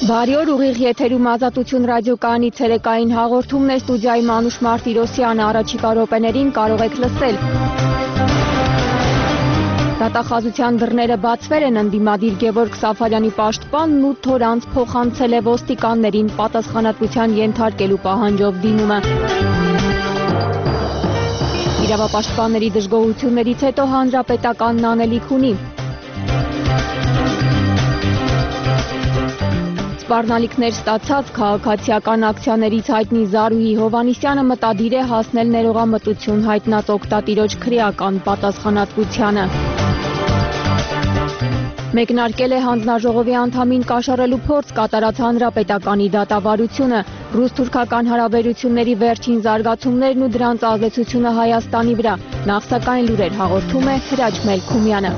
Բարի օր, ուղիղ եթերում Ազատություն ռադիոկայանի ցերեկային հաղորդումն է, ստուդիայի Մանուշ Մարտիրոսյանը, առաջիկա րոպեներին կարող եք լսել։ Դատախազության դռները բացվել են, ընդդիմադիր Գևորգ Սաֆարյանի պաշտպանն 8 օր անց փոխանցել է ոստիկաններին պատասխանատվության ենթարկելու պահանջով դիմումը։ Իրավապաշտպանների դժգոհություններից հետո հանրապետականն անելիք ունի։ Սպառնալիքներ ստացած քաղաքացիական ակցիաներից հայտնի Զարուհի Հովհաննիսյանը մտադիր է հասնել ներողամտություն հայտնած օգտատիրոջ քրեական պատասխանատվությանը։ Մեկնարկել է հանձնաժողովի անդամին կաշառելու փորձ կատարած հանրապետականի դատավարությունը, ռուս-թուրքական հարաբերությունների վերջին զարգացումներն ու դրանց ազդեցությունը Հայաստանի վրա։ Նախ սակայն լուրեր հաղորդում է Հրաչ Մելքումյանը։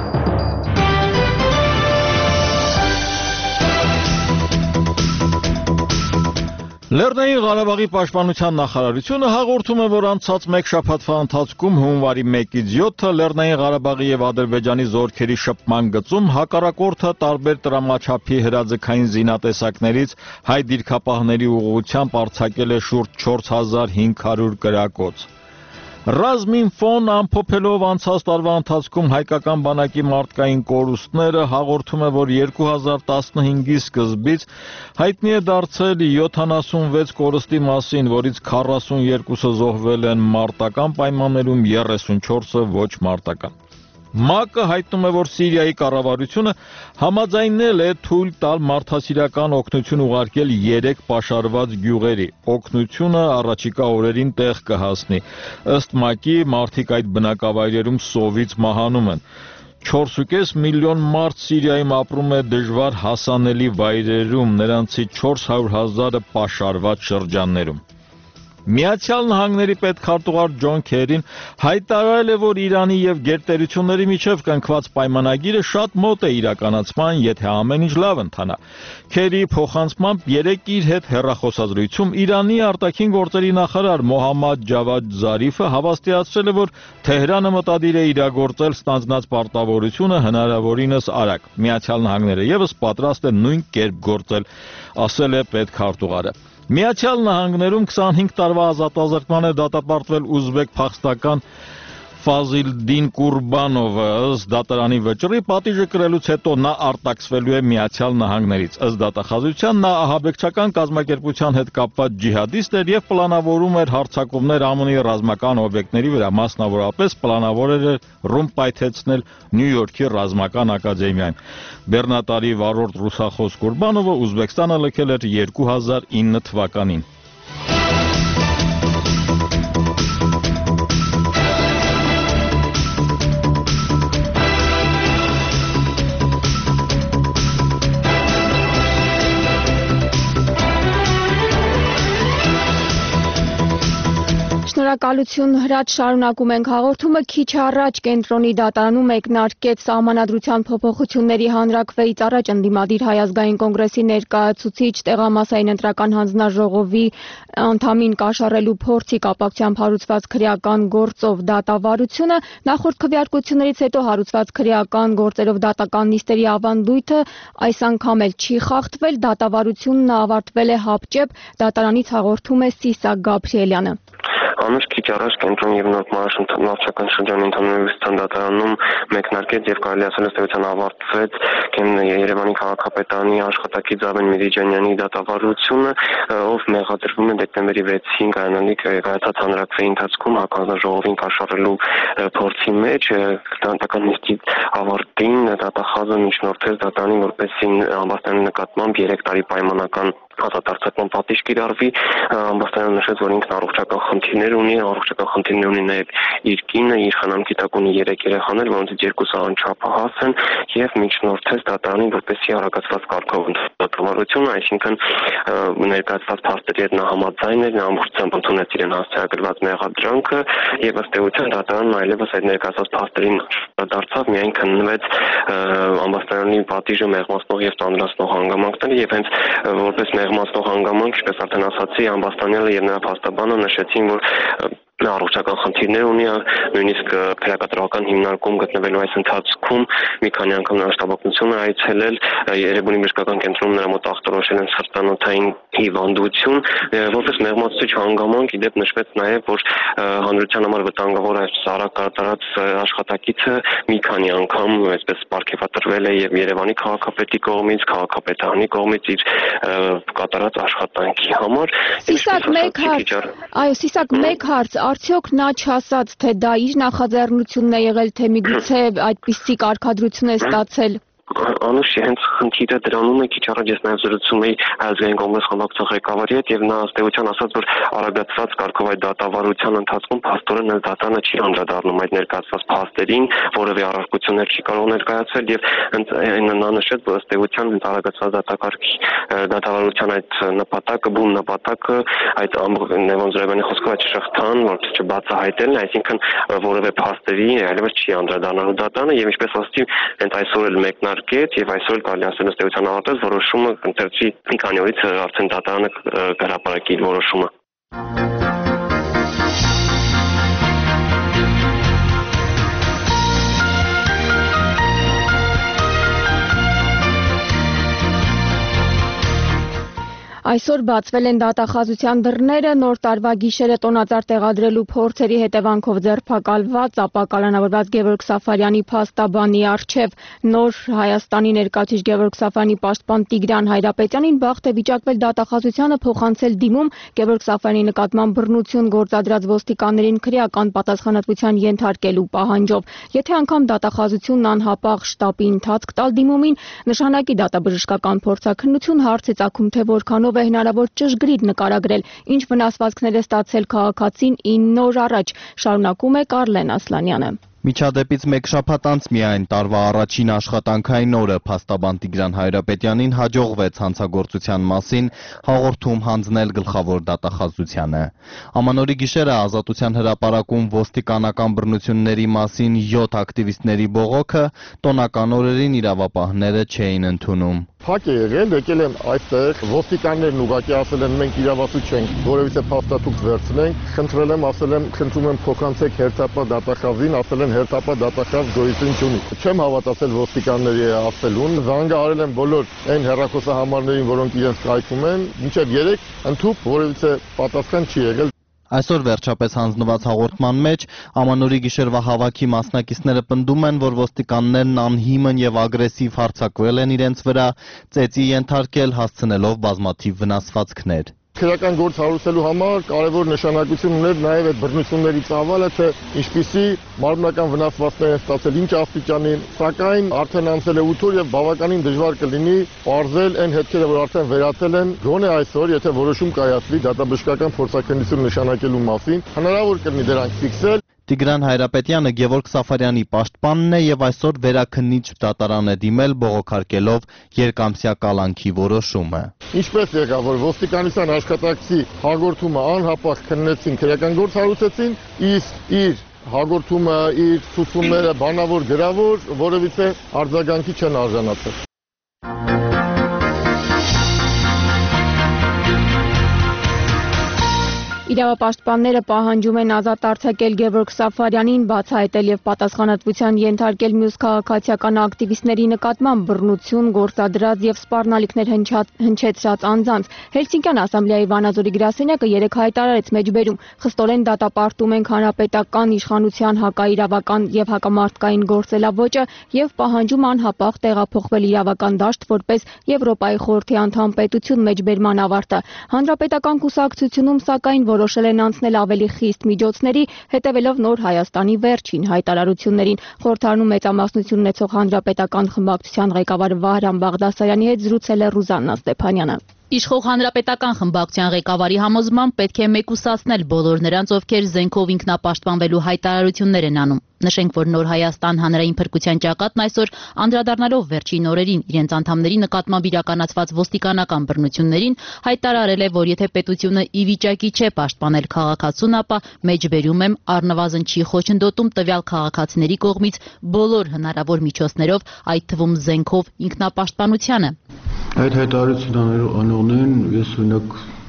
Լեռնային Ղարաբաղի պաշտպանության նախարարությունը հաղորդում է, որ անցած մեկ շաբաթվա ընթացքում հունվարի 1-ից 7-ը Լեռնային Ղարաբաղի եւ Ադրբեջանի զորքերի շփման գծում հակառակորդը տարբեր տրամաչափի հրաձգային զինատեսակներից հայ դիրքապահների ուղղությամբ արձակել է շուրջ 4500 կրակոց։ Ռազմինֆոն ամփոփելով անցած տարվա ընթացքում հայկական բանակի մարդկային կորուստները հաղորդում է, որ 2015-ի սկզբից հայտնի է դարձել 76 կորստի մասին, որից 42-ը զոհվել են մարտական պայմաններում, 34-ը ոչ մարտական։ ՄԱԿ-ը հայտնում է, որ Սիրիայի կառավարությունը համաձայնել է թույլ տալ մարդասիրական օգնություն ուղարկել 3 պաշարված գյուղերի։ Օգնությունը առաջիկա օրերին տեղ կհասնի։ Ըստ ՄԱԿ-ի, մարդիկ այդ բնակավայրերում սովից մահանում են։ 4.5 միլիոն մարդ Սիրիայում ապրում է դժվար հասանելի վայրերում, նրանցից 400,000-ը պաշարված շրջաններում։ Միացյալ Նահանգների պետքարտուղար Ջոն Քերին հայտարարել է, որ Իրանի եւ գերտերությունների միջև կնքված պայմանագիրը շատ մոտ է իրականացման, եթե ամեն ինչ լավ ընթանա։ Քերիի փոխանցմամբ երեկ իր հետ հեռախոսազրույցում Իրանի արտաքին գործերի նախարար Մոհամմադ Ջավադ Զարիֆը հավաստիացրել է, որ Թեհրանը մտադիր է իրագործել ստանձնած պարտավորությունը հնարավորինս արագ։ Միացյալ Նահանգները եւս պատրաստ է նույն կերպ գործել, ասել է պետքարտուղարը։ Միացյալ Նահանգներում 25 տարվա ազատազրկման է դատապարտվել ուզբեկ փախստական Ֆազիլդին Կուրբանովը, ըստ դատարանի վճռի պատիժը կրելուց հետո նա արտաքսվելու է Միացյալ Նահանգներից։ Ըստ դատախազության նա ահաբեկչական կազմակերպության հետ կապված ջիհադիստ էր եւ պլանավորում էր հարձակումներ ԱՄՆ-ի ռազմական օբյեկտների վրա, մասնավորապես պլանավոր էր ռումբ պայթեցնել Նյու Յորքի ռազմական ակադեմիայում։ Բեռնատարի վառորդ ռուսախոս Կուրբանովը Ուզբեկստանը լքել էր 2009 թվականին։ Շնորհակալություն Հրաչ, շարունակում ենք հաղորդումը։ Քիչ առաջ կենտրոնի դատարանում մեկնարկեց Սահմանադրության փոփոխությունների հանրաքվեից առաջ ընդդիմադիր Հայ ազգային կոնգրեսի ներկայացուցիչ տեղամասային ընտրական հանձնաժողովի անդամին կաշառելու փորձի կապակցությամբ հարուցված քրեական գործով դատավարությունը։ Նախորդ քվեարկություններից հետո հարուցված քրեական գործերով դատական նիստերի ավանդույթը այս անգամ էլ չի խախտվել։ Դատավարությունն ավարտվել է հապճեպ, դատարանից հաղորդում է Սիսակ Գաբրիելյանը։ Անուշ քիչ առաջ կենտրոն եւ նոր մարաշնորհական շրջանի ընդհանրության դատարանում մեկնարկեց եւ կարելի ասել ըստեյության ավարտվեց Երևանի քաղաքապետարանի աշխատակից Զավեն Միրիջանյանի դատավարությունը, ով մեղադրվում է դեկտեմբերի 6-ին կայացած հանրաքվեի ընթացքում հանձնաժողովին կաշառելու փորձի մեջ։ Դատական նիստի ավարտին դատախազը միջնորդեց դատարանին, որպեսզի ամբաստանի նկատմամբ 3 տարի պայմանական ազատարձակման պատիժ կիրառվի։ Ամբաստանը նշեց, որ ինքն առողջական խնդիրներ ունի նաև իր կինը, իր խնամքի տակ ունի 3 երեխաներ, որոնցից 2-ը անչափահաս են, եւ միջնորդեց դատարանին, որպեսզի արագացված կարգով դատավարությունը, այսինքն ներկայացված փաստերի հետ նա համաձայն էր, նա ամբողջությամբ ընդունեց իրեն հասցեագրված մեղադրանքը եւ ըստ էության դատարանն այլևս այդ ներկայացված փաստերին դարձավ, միայն քննվեց ամբաստանյանի պատիժը մեղմացնող եւ ծանրացնող հանգամանքները եւ հենց որպես մեղմացնող հանգամանք, ինչպես արդեն ասացի, ամբաստանյանը եւ նրա փաստաբանը նշեցին, որ առողջական խնդիրներ ունի, նույնիսկ քրեակատարական հիմնարկում գտնվելու այս ընթացքում մի քանի անգամ նրա շտաբօգնությունը այցելել, Երևանի բժշկական կենտրոնում նրա մոտ ախտորոշել են սրտանոթային հիվանդություն, որպես մեղմացուցիչ հանգամանք իդեպ նշվեց նաև, որ հանրության համար վտանգավոր այս արագ կատարած աշխատակիցը մի քանի անգամ այսպես պարգևատրվել է եւ Երևանի քաղաքապետի կողմից, քաղաքապետարանի կողմից իր կատարած աշխատանքի համար։ Սիսակ մեկ հարց, արդյոք նա չասաց, թե դա իր նախաձեռնությունն է եղել, թե միգուցե այդպիսի կարգադրություն է ստացել։ Անուշ, հենց խնդիրը դրանում է, քիչ առաջ ես նաև զրուցում էի Ազգային կոնգրես խմբակցության ղեկավարի հետ եւ նա ըստ էության ասաց, որ արագացված կարգով այդ դատավարության ընթացքում փաստորեն ըստ դատանը չի անդրադառնում այդ ներկայացված փաստերին, որևէ առարկություններ չի կարող ներկայացնել եւ նա նշեց, որ ըստ էության արագացված դատավարության այդ նպատակը, բուն նպատակը այդ Լևոն Զուրաբյանի խոսքով այդ շղթան, որ չբացահայտելն, այսինքն որևէ փաստերի այլևս չի անդրադառնալու դատանը եւ ինչպես ասացի, հենց այսօր էլ մեկնարկեց եւ այսօր կարելի ասել ըստ էության ավարտեց որոշումը ընթերցի մի քանի օրից արդեն դատարանը կհրապարակի իր որոշումը։ Այսօր բացվել են դատախազության դռները, նոր տարվա գիշերը տոնածառ տեղադրելու փորձերի հետևանքով ձերբակալված, ապա կալանավորված Գևորգ Սաֆարյանի փաստաբանի առջև նոր Հայաստանի ներկայացուցիչ Գևորգ Սաֆարյանի պաշտպան Տիգրան Հայրապետյանին բախտ է վիճակվել դատախազությանը փոխանցել դիմում Գևորգ Սաֆարյանի նկատմամբ բռնություն գործադրած ոստիկաններին քրեական պատասխանատվության ենթարկելու պահանջով։ Եթե անգամ դատախազությունն անհապաղ շտապի ընթացք տալ դիմումին, նշանակի դատաբժշկական փորձաքննություն, հարց է ծագում, թե որքանով է հնարավոր ճշգրիտ նկարագրել, ինչ վնասվածքներ է ստացել քաղաքացին 9 օր առաջ, շարունակում է Կարլեն Ասլանյանը։ Միջադեպից մեկ շաբաթ անց միայն տարվա առաջին աշխատանքային օրը փաստաբան Տիգրան Հայրապետյանին հաջողվեց հանցագործության մասին հաղորդում հանձնել գլխավոր դատախազությանը։ Ամանորի գիշերը Ազատության հրապարակում ոստիկանական բռնությունների մասին 7 ակտիվիստների բողոքը տոնական օրերին իրավապահները չէին ընդունում։ Փակ է եղել, եկել են այստեղ ոստիկաններն ուղղակի ասել են մենք իրավասու չենք, որևիցե փաստաթուղթ վերցնենք, խնդրել եմ, ասել եմ, խնդրում եմ փոխանցեք հերթապահ դատախազին, ասել են հերթապահ դատախազ գոյություն չունի։ Չեմ հավատացել ոստիկանների ասելուն, զանգահարել եմ բոլոր այն հեռախոսահամարներին, որոնք իրենց կայքում են, մինչև 3 ընդհուպ որևիցե պատասխան չի եղել։ Այսօր վերջապես հանձնված հաղորդման մեջ Ամանորի գիշերվա հավաքի մասնակիցները պնդում են, որ ոստիկաններն անհիմն եւ ագրեսիվ հարձակվել են իրենց վրա, ծեծի ենթարկել, հասցնելով բազմաթիվ վնասվածքներ։ Քրեական գործ հարուցելու համար կարևոր նշանակություն ուներ նաև այդ բռնությունների ծավալը, թե ինչպիսի մարմնական վնասվածքներ են ստացել, ինչ աստիճանի, սակայն արդեն անցել է 8 օր եւ բավականին դժվար կլինի պարզել այն հետքերը, որ արդեն վերացել են, գոնե այսօր, եթե որոշում կայացվի դատաբժշկական փորձաքննություն նշանակելու մասին, հնարավոր կլինի դրանք ֆիքսել։ Տիգրան Հայրապետյանը Գևորգ Սաֆարյանի պաշտպանն է եւ այսօր վերաքննիչ դատարան է դիմել բողոքարկելով երկամսյա կալանքի որոշումը։ Ինչպես եղավ, որ ոստիկանության աշխատակցի հաղորդումը անհապաղ քննեցին, քրեական գործ հարուցեցին, իսկ իր հաղորդումը, իր ցուցումները բանավոր գրավոր որևիցե արձագանքի չեն արժանացել։ Իրավապաշտպանները պահանջում են ազատ արձակել Գևորգ Սաֆարյանին, բացահայտել եւ պատասխանատվության ենթարկել մյուս քաղաքացիական ակտիվիստների նկատմամբ բռնություն գործադրած եւ սպառնալիքներ հնչեցրած անձանց։ Հելսինկյան ասամբլեայի Վանաձորի գրասենյակը 3 հայտարարեց մեջբերում. խստորեն դատապարտում ենք հանրապետական իշխանության հակաիրավական եւ հակամարտկային գործելավոճը եւ պահանջում անհապաղ տեղափոխվել իրավական դաշտ որպես Եվրոպայի խորհրդի անդամ պետություն մեջբերման ավարտը։ Հանրապետական կուսակցությունում սակայն որոշել են անցնել ավելի խիստ միջոցների, հետևելով Նոր Հայաստանի վերջին հայտարարություններին։ Խորհրդարանում մեծամասնություն ունեցող հանրապետական խմբակցության ղեկավար Վահրամ Բաղդասարյանի հետ զրուցել է Ռուզաննա Ստեփանյանը։ Իշխող հանրապետական խմբակցության ղեկավարի համոզմամբ պետք է մեկուսացնել բոլոր նրանց, ովքեր զենքով ինքնապաշտպանվելու հայտարարություններ են անում։ Նշենք, որ Նոր Հայաստան հանրային փրկության ճակատն այսօր անդրադառնալով վերջին օրերին իրենց անդամների նկատմամբ իրականացված ոստիկանական բռնություններին հայտարարել է, որ եթե պետությունը ի վիճակի չէ պաշտպանել քաղաքացուն, ապա մեջբերում եմ առնվազն չի խոչընդոտում տվյալ քաղաքացիների կողմից բոլոր հնարավոր միջոցներով, այդ թվում զենքով ինքնապաշտպանությանը։ Այդ հայտարարությունները անողներին ես օրինակ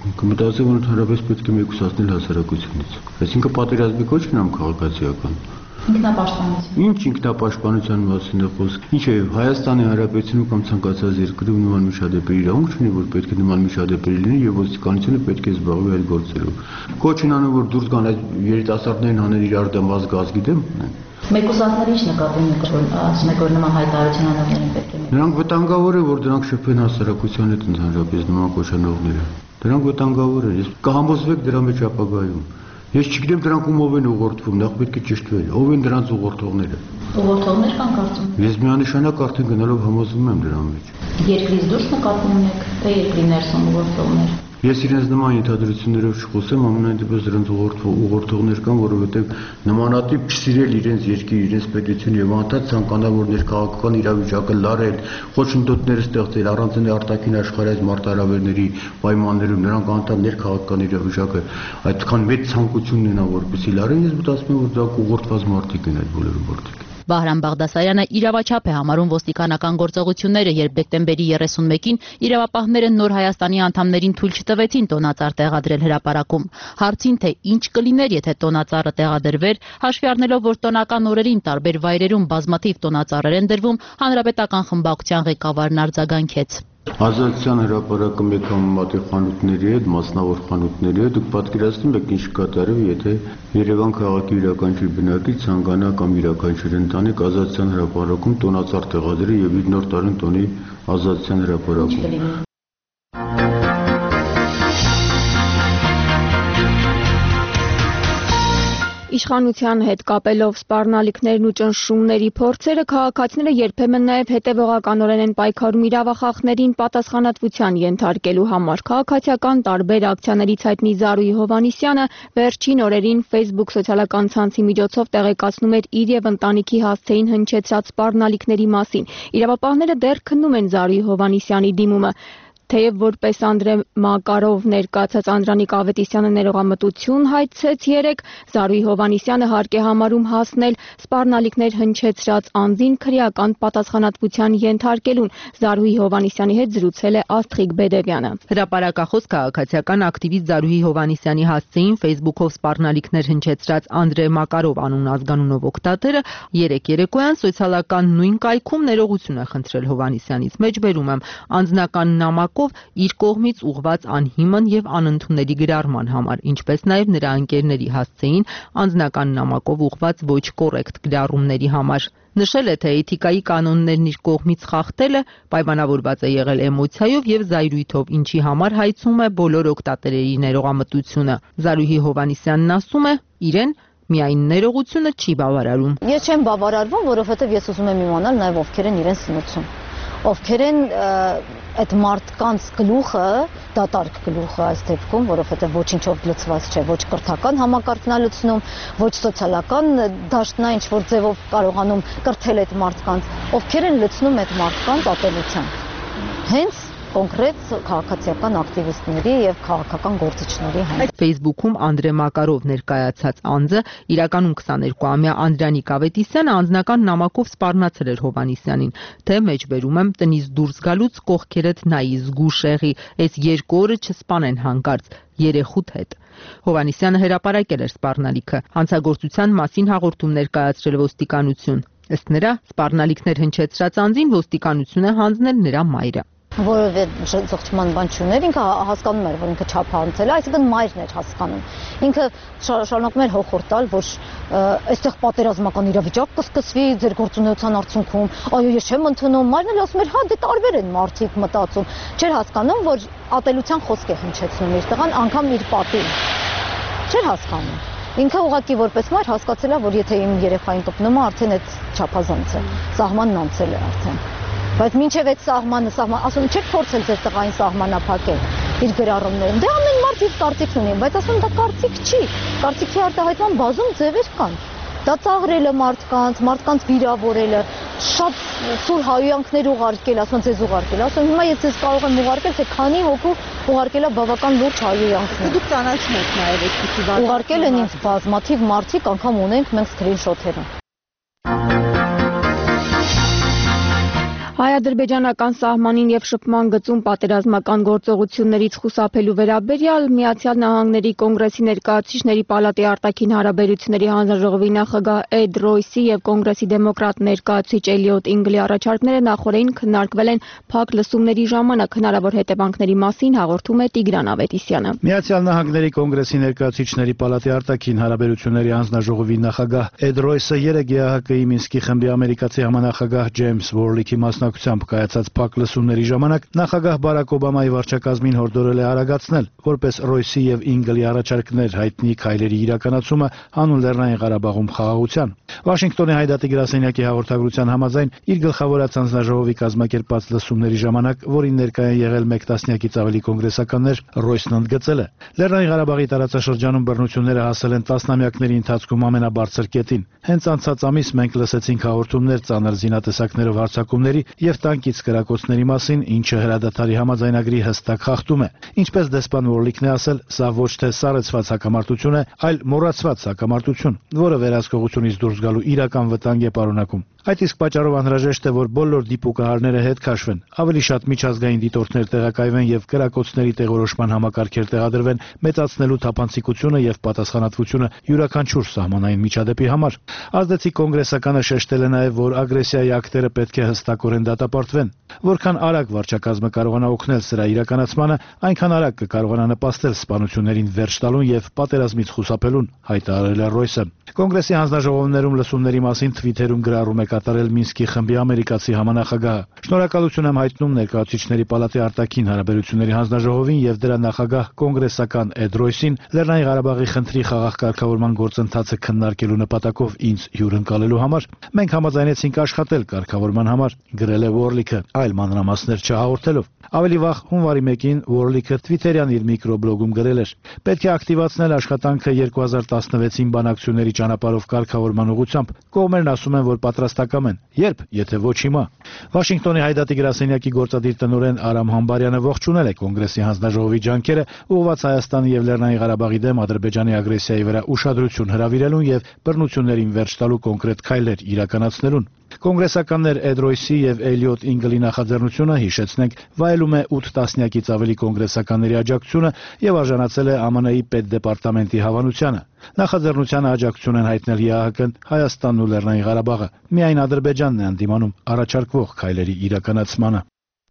Կմտածեմ, որ ընդհանրապես պետք է մեկուսացնել հասարակությունից։ Այսինքն պատերազմի կոչ չնամ քաղաքացիական։ Ինքնապաշտպանություն։ Ինչ ինքնապաշտպանության մասին է խոսք։ Ինչ է Հայաստանի Հանրապետությունում կամ ցանկացած երկրում նման միջադեպերի իրավունք չունի, որ պետք է նման միջադեպերի լինի եւ ոստիկանությունը պետք է զբաղվի այդ գործերով։ Կոչ են անում, որ դուրս գան այդ երիտասարդներին հանեն իրար դեմ ազգի դեմ։ Մեկուսացների ինչ նկատի ունեք, որ ասում եք, որ նման հայտարարություն անողներին պետք է։ Նրանք վտանգավոր է, որ դրանք շփվեն հասարակության հետ ընդհանրապես նման կոչանողները։ Դրանք վտանգավոր են։ Ես կհամոզվեք դրա մեջ ապագայում։ Ես չգիտեմ դրանք ումով են ուղղորդվում, նախ պետք է ճշտվել։ Ով են դրանց ուղղորդողները։ Ուղղորդողներ կան կարծում։ Ես միանշանակ արդեն գնալով համոզվում եմ դրա մեջ։ Երկրից դուրս նկատի ունեք, թե երկրի ներսում ուղղորդողներ։ Ես իրենց նման ենթադրություններով չխոսեմ, ամենայն դեպս դրանց ուղղորդողներ կան, որովհետև նմանատիպ չսիրել իրենց երկիր, իրենց պետություն եւ անդադ ցանկանալ, որ ներքաղաքական իրավիճակը լարել, խոչընդոտներ ստեղծել առանց արտաքին աշխարհայց մարտահրավերների պայմաններում, նրանք անդադ ներքաղաքական իրավիճակը այդքան մեծ ցանկություն ունենան, որպեսզի լարեն, ես մտածում եմ, որ դա ուղղորդված մարդիկ են այդ բոլորը մարդիկ։ Վահրամ Բաղդասարյանը իրավաչափ է համարում ոստիկանական գործողությունները, երբ դեկտեմբերի 31-ին իրավապահները Նոր Հայաստանի անդամներին թույլ չտվեցին տոնածառ տեղադրել հրապարակում։ Հարցին, թե ինչ կլիներ, եթե տոնածառը տեղադրվեր, հաշվի առնելով, որ տոնական օրերին տարբեր վայրերում բազմաթիվ տոնածառեր են դրվում, հանրապետական խմբակցության ղեկավարն արձագանքեց։ Ազատության հրապարակը մեկ համեմատի խանութների հետ, մասնավոր խանութների հետ, դուք պատկերացնում եք ինչ կատարվի, եթե Երևան քաղաքի յուրաքանչյուր բնակիչ ցանկանա կամ յուրաքանչյուր ընտանիք ազատության հրապարակում տոնածառ տեղադրի եւ իր նոր տարին տոնի ազատության հրապարակում։ Իշխանության հետ կապելով սպառնալիքներն ու ճնշումների փորձերը քաղաքացիները երբեմն նաև հետևողականորեն են պայքարում իրավախախներին պատասխանատվության ենթարկելու համար։ Քաղաքացիական տարբեր ակցիաներից հայտնի Զարուհի Հովհաննիսյանը վերջին օրերին Facebook սոցիալական ցանցի միջոցով տեղեկացնում էր իր եւ ընտանիքի հասցեին հնչեցած սպառնալիքների մասին։ Իրավապահները դեռ քննում են Զարուհի Հովհաննիսյանի դիմումը։ Թեև որպես Անդրե Մակարով ներկայացած Անդրանիկ Ավետիսյանը ներողամտություն հայցեց երեկ, Զարուհի Հովհաննիսյանը հարկ է համարում հասնել սպառնալիքներ հնչեցրած անձին քրեական պատասխանատվության ենթարկելուն։ Զարուհի Հովհաննիսյանի հետ զրուցել է Աստղիկ Բեդևյանը։ Հրապարակախոս քաղաքացիական ակտիվիստ Զարուհի Հովհաննիսյանի հասցեին Facebook-ով սպառնալիքներ հնչեցրած Անդրե Մակարով անուն ազգանունով օգտատերը երեկ երեկոյան սոցիալական նույն կայքում ներողություն է խնդրել Հովհաննիսյանից։ Մեջբերում եմ անձնական նամակով իր կողմից ուղված անհիմն եւ անընդունելի գրառման համար, ինչպես նաեւ նրա ընկերների հասցեին անձնական նամակով ուղված ոչ կոռեկտ գրառումների համար։ Նշել է, թե էթիկայի կանոններն իր կողմից խախտելը պայմանավորված է եղել էմոցիայով եւ զայրույթով, ինչի համար հայցում է բոլոր օգտատերերի ներողամտությունը։ Զարուհի Հովհաննիսյանն ասում է, իրեն միայն ներողությունը չի բավարարում։ Ես չեմ բավարարվում, որովհետեւ ես ուզում եմ իմանալ նաեւ ովքեր են իրեն սնուցում։ Ովքեր են այդ մարդկանց գլուխը, դատարկ գլուխը այս դեպքում, որովհետև ոչինչով լցված չէ, ոչ կրթական համակարգն է լցնում, ոչ սոցիալական դաշտն է ինչ-որ ձևով կարողանում կրթել այդ մարդկանց, ովքեր են լցնում այդ մարդկանց ատելությամբ։ Հենց կոնկրետ քաղաքացիական ակտիվիստների եւ քաղաքական գործիչների հետ։ Facebook-ում Անդրե Մակարով ներկայացած անձը իրականում 22-ամյա Անդրանիկ Ավետիսյանը անձնական նամակով սպառնացել էր Հովհաննիսյանին, թե մեջբերում եմ տնից դուրս գալուց կողքերդ նայի զգուշ եղի, այս 2 օրը չսպանեն հանկարծ երեխուդ հետ։ Հովհաննիսյանը հրապարակել էր սպառնալիքը, հանցագործության մասին հաղորդում ներկայացրել ոստիկանություն։ Ըստ նրա, սպառնալիքներ հնչեցրած անձին ոստիկանություն է հանձնել նրա մայրը։ Որովե զղջման բան չուներ, ինքը հասկանում էր, որ ինքը չափանցել է, այսինքն մայրն էր հասկանում։ Ինքը շարունակում էր հոխորտ տալ, որ այստեղ պատերազմական իրավիճակ կսկսվի ձեր գործունեության արդյունքում, այո, ես չեմ ընդունում, մայրն էլ ասում էր, հա, դե տարբեր են մարդիկ մտածում։ Չէր հասկանում, որ ատելության խոսք է հնչեցնում իր տղան, անգամ իր պատին։ Չէր հասկանում։ Ինքը ուղղակի որպես մայր հասկացել է, որ եթե իմ երեխային կպնում է, արդեն այդ չափազանց է, սահմանն անցել է արդեն։ Բայց մինչև այդ սահմանը, ասում չեք փորձել ձեր տղային սահմանափակել իր գրառումներում։ Դե ամեն մարդ իր կարծիքն ունի, բայց ասում դա կարծիք չի։ Կարծիքի արտահայտման բազում ձևեր կան։ Դա ծաղրելը մարդկանց վիրավորելը, շատ սուր հայոյանքներ ուղարկել, ասում ձեզ ուղարկել, ասում հիմա ես ձեզ կարող եմ ուղարկել, թե քանի հոգու ուղարկել է բավական լուրջ հայոյանքներ։ Դուք ճանաչում եք նաև այդպիսի բան։ Ուղարկել են ինձ բազմաթիվ մարդիկ, անգամ ունենք մենք սկրինշոթերը։ Հայ-ադրբեջանական սահմանին եւ շփման գծում պատերազմական գործողություններից խուսափելու վերաբերյալ Միացյալ Նահանգների Կոնգրեսի ներկայացուցիչների պալատի արտաքին հարաբերությունների հանձնաժողովի նախագահ Էդ Ռոյսի եւ Կոնգրեսի դեմոկրատ ներկայացուցիչ Էլիոտ Ինգլի առաջարկները նախորդին քննարկվել են փակ լսումների ժամանակ հնարավոր հետևանքների մասին հաղորդում է Տիգրան Ավետիսյանը։ Միացյալ Նահանգների Կոնգրեսի ներկայացուցիչների պալատի արտաքին հարաբերությունների հանձնաժողովի նախագահ Էդ Ռոյսը երեկ ԵԱՀԿ-ի Մինսկի խմբի ամերիկացի համանախագահ Ջեյմս Վորլիքի մասնակցությամբ կայացած փակ լսումների ժամանակ նախագահ Բարակ Օբամայի վարչակազմին հորդորել է արագացնել որպես Ռոյսի եւ Ինգլի առաջարկներ հայտնի քայլերի իրականացումը հանուն Լեռնային Ղարաբաղում խաղաղության։ Վաշինգտոնի Հայդատի գրասենյակի հաղորդագրության համաձայն իր գլխավորած հանձնաժողովի կազմակերպած լսումների ժամանակ, որին ներկայ են եղել 1 տասնյակից ավելի կոնգրեսականներ, Ռոյսն ընդգծել է. Լեռնային Ղարաբաղի տարածաշրջանում բռնությունները հասել են տասնամյակների ընթացքում ամենաբարձր կետին։ Հենց անցած ամիս մենք լսեցինք հաղորդումներ ծանր զինատեսակներով հարձակումների եւ տանկից կրակոցների մասին, ինչը հրադադարի համաձայնագրի հստակ խախտում է։ Ինչպես դեսպան Վորլիկն է ասել, սա ոչ թե սառեցված հակամարտություն է, այլ մոռացված հակամարտություն, որը վերահսկողությունից դուրս գալու իրական վտանգ է պարունակում։ Այդ իսկ պատճառով անհրաժեշտ է, որ բոլոր դիպուկահարները հետ քաշվեն, ավելի շատ միջազգային դիտորդներ տեղակայվեն եւ կրակոցների տեղորոշման համակարգեր տեղադրվեն, մեծացնելու թափանցիկությունը եւ պատասխանատվությունը յուրաքանչյուր սահմանային միջադեպի համար։ Ազդեցիկ կոնգրեսականը շեշտել է նաեւ, որ ագրեսիայի ակտերը պետք է հստակորեն դատապարտվեն։ Որքան արագ վարչակազմը կարողանա օգնել սրա իրականացմանը, այնքան արագ կկարողանա նպաստել սպանություններին վերջ տալուն եւ պատերազմից խուսափելուն, հայտարարել է Ռոյսը։ Կոնգրեսի հանձնաժողովներում լսումների մասին Թվիթերում գրառում է կատարել Մինսկի խմբի ամերիկացի համանախագահը։ Շնորհակալություն եմ հայտնում ներկայացուցիչների պալատի արտաքին հարաբերությունների հանձնաժողովին եւ դրա նախագահ կոնգրեսական Էդ Ռոյսին Լեռնային Ղարաբաղի խնդրի խաղաղ կարգավորման գործընթացը քննարկելու նպատակով ինձ հյուրընկալելու համար։ Մենք համաձայնեցինք աշխատել կարգավորման համար, գրել է Վորլիկը, այլ մանրամասներ չհաղորդելով։ Ավելի վաղ հունվարի 1-ին Վորլիկը Թվիթերյան իր միկրոբլոգում գրել էր. «Պետք է ակտիվացնել աշխատանքը 2016-ին բանակցությունների ճանապարհով կարգավորման ուղղությամբ։ Կողմերն ասում են, որ պատրաստակամ են։ Երբ, եթե ոչ հիմա»։ Վաշինգտոնի Հայդատի գրասենյակի գործադիր տնօրեն Արամ Համբարյանը ողջունել է Կոնգրեսի հանձնաժողովի ջանքերը ուղղված Հայաստանի եւ Լեռնային Ղարաբաղի դեմ Ադրբեջանի ագրեսիայի վրա ուշադրություն հրավիրելուն եւ բռնություններին վերջ տալու կոնկրետ քայլեր իրականացնելուն։ Կոնգրեսականներ Էդ Ռոյսի եւ Էլիոտ Ինգլի նախաձեռնությունը, հիշեցնենք, վայելում է 8 տասնյակից ավելի կոնգրեսականների աջակցությունը եւ արժանացել է ԱՄՆ-ի պետդեպարտամենտի հավանությանը։ Նախաձեռնությանը աջակցություն են հայտնել ԵԱՀԿ-ն, Հայաստանն ու Լեռնային Ղարաբաղը։ Միայն Ադրբեջանն է ընդդիմանում առաջարկվող քայլերի իրականացմանը։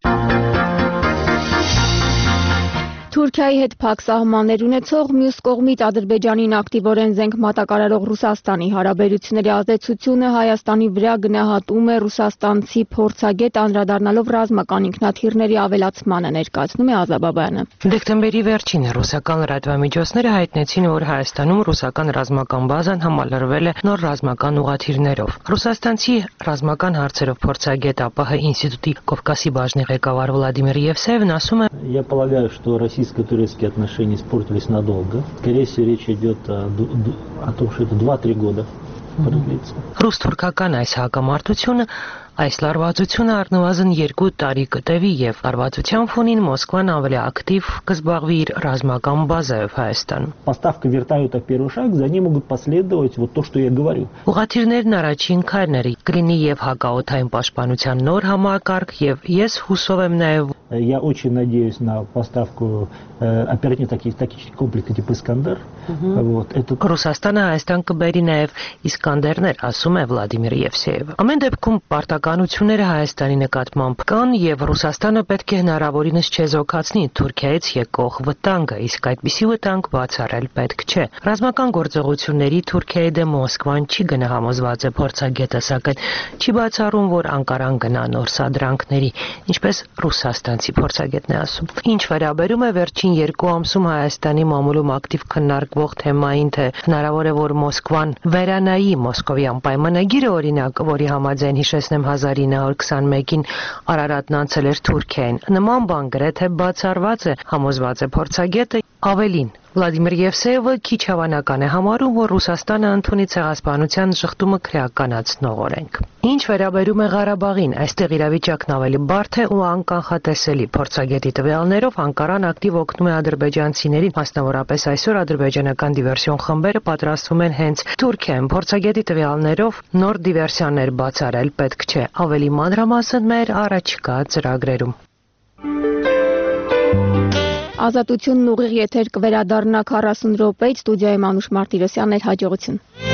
Թուրքիայի հետ փակ սահմաններ ունեցող մյուս կողմից Ադրբեջանին ակտիվորեն զենք մատակարարող Ռուսաստանի հարաբերությունների ազդեցությունը Հայաստանի վրա գնահատում է ռուսաստանցի փորձագետ անդրադառնալով ռազմական ինքնաթիռների ավելացմանը, ներկայացնում է Ազաբաբայանը։ Դեկտեմբերի վերջին ռուսական լրատվամիջոցները հայտնեցին, որ Հայաստանում ռուսական ռազմական բազան համալրվել է նոր ռազմական ուղղաթիռներով։ Ռուսաստանցի ռազմական հարցերով փորձագետ ԱՊՀ ինստիտուտի Կովկասի բաժնի ղեկավար Վլադիմիր Եվսեևն ասում է. Я полагаю, что российско-турецкие отношения испортились надолго. Скорее всего, речь идет о том, что это 2-3 года продлится. Ռուս-թուրքական այս հակամարտությունը այս լարվածությունը առնվազն 2 տարի կտևի եւ լարվածության ֆոնին Մոսկվան ավելի ակտիվ կզբաղվի իր ռազմական բազայով Հայաստանում։ Поставка вертолетов первый шаг, за ним могут последовать вот то, что я говорю. Ուղղաթիռներն առաջին քայլն կլինի եւ հակաօդային պաշտպանության նոր համակարգ եւ ես հուսով եմ նաեւ Я очень надеюсь на поставку оперативно-тактических комплексов типа Искандер. Вот это Ռուսաստանը Հայաստան կբերի նաեւ Իսկանդերներ, ասում է Վլադիմիր Եվսեևը։ Ամեն դեպքում պարտականությունները Հայաստանի նկատմամբ կան եւ Ռուսաստանը պետք է հնարավորինս չեզոքացնի Թուրքիայից եկող վտանգը, իսկ այդպիսի վտանգ բացառել պետք չէ։ Ռազմական գործողությունների Թուրքիայի դեմ Մոսկվան չի գնահամոզված է փորձագետը, սակայն չի բացառում, որ Անկարան գնա նոր սադրանքների, ինչպես ռուսաստանցի փորձագետն է ասում։ Ինչ վերաբերում է վերջին 2 ամսում Հայաստանի մամուլում ակտիվ քննարկվող թեմային, թե հնարավոր է, որ Մոսկվան վերանայի Մոսկովյան պայմանագիրը, օրինակ, որի համաձայն հիշեցնեմ 1921-ին Արարատն անցել էր Թուրքիային։ Նման բան գրեթե բացառված է, համոզված է փորձագետը։ Ավելին, Վլադիմիր Եվսեևը քիչ հավանական է համարում, որ Ռուսաստանը ընդունի ցեղասպանության շղթումը քրեականացնող օրենք։ Ինչ վերաբերում է Ղարաբաղին, այստեղ իրավիճակն ավելի բարդ է ու անկանխատեսելի։ Փորձագետի տվյալներով Անկարան ակտիվ օգնում է ադրբեջանցիներին, մասնավորապես այսօր ադրբեջանական դիվերսիոն խմբերը պատրաստվում են հենց Թուրքիայում։ Փորձագետի տվյալներով նոր դիվերսիաներ բացառել պետք չէ։ Ավելի մանրամասն մեր առաջիկա ծրագրերում։ Ազատությունն ուղիղ եթեր կվերադառնա 40 րոպեից, ստուդիայում Անուշ Մարտիրոսյանն էր, հաջողություն։